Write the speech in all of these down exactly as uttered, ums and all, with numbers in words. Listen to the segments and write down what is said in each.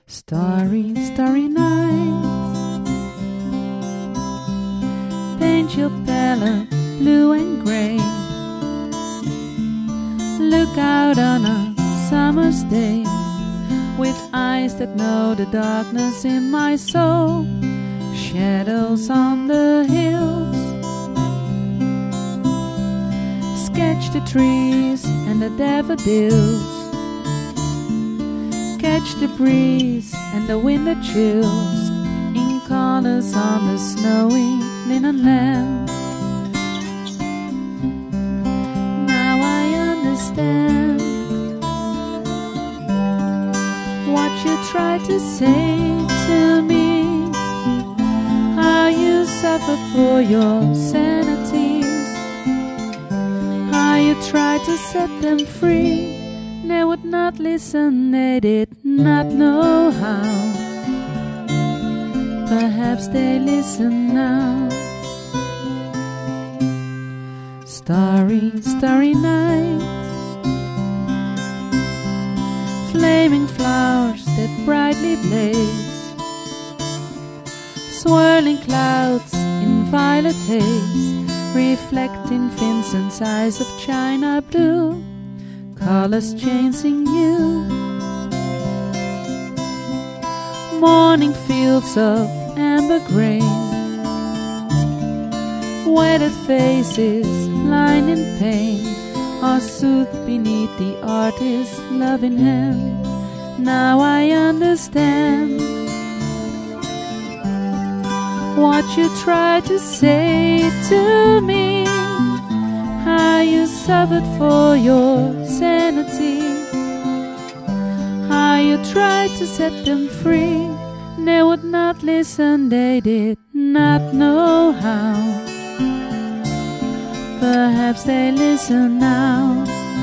Starry, starry night, paint your palette blue and grey. Look out on a summer's day with eyes that know the darkness in my soul. Shadows on the hills, sketch the trees and the daffodils. Catch the breeze and the winter chills in colors on the snowy linen land. Now I understand what you tried to say to me, how you suffered for your sanity, how you tried to set them free. They would not listen, they did not know how. Perhaps they listen now. Starry, starry night, flaming flowers that brightly blaze, swirling clouds in violet haze, reflecting Vincent's eyes of china blue. Colors chasing you, morning fields of amber grain, weathered faces lined in pain are soothed beneath the artist's loving hand. Now I understand what you tried to say to me, how you suffered for your sanity, how you tried to set them free. They would not listen, they did not know how. Perhaps they listen now.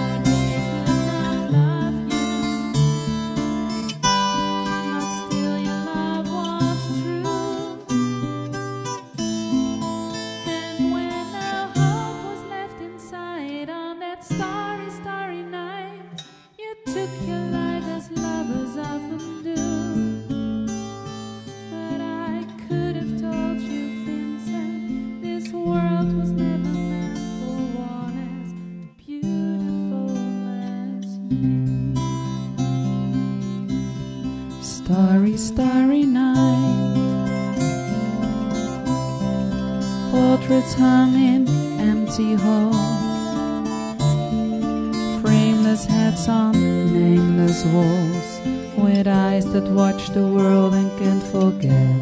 Starry, starry night, you took your life as lovers often do. But I could have told you, Vincent, this world was never meant for one as beautiful as you. Starry, starry night, portraits hung in empty halls, frameless hats on nameless walls, with eyes that watch the world and can't forget.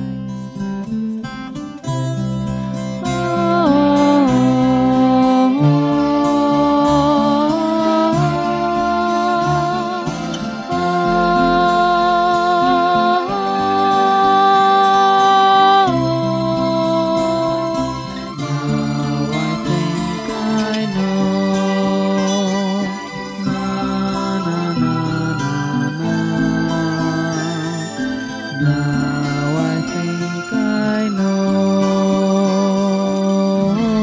Now I think I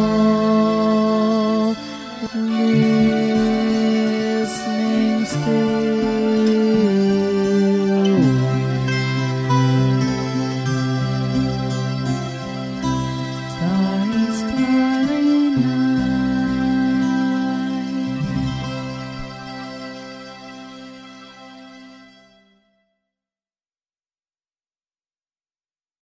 know, listening still.